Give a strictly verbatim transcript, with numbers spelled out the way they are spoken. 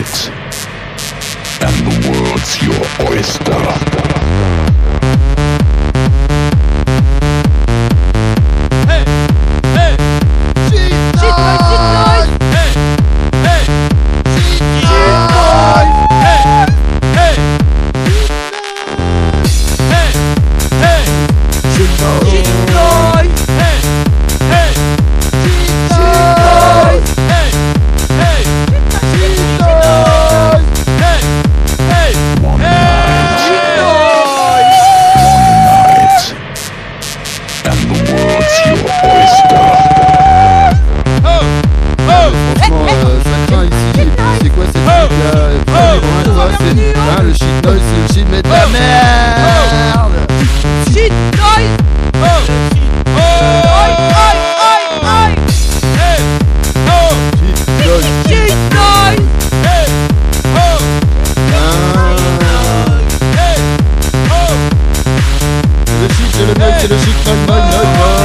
night, and the world's your oyster. Ah, le shit noise, c'est le shit, mais de la merde. Shit noise. Aïe, aïe, aïe, aïe. Shit noise. Shit noise. Le shit, c'est le noise, c'est le shit noise, noise, noise, noise.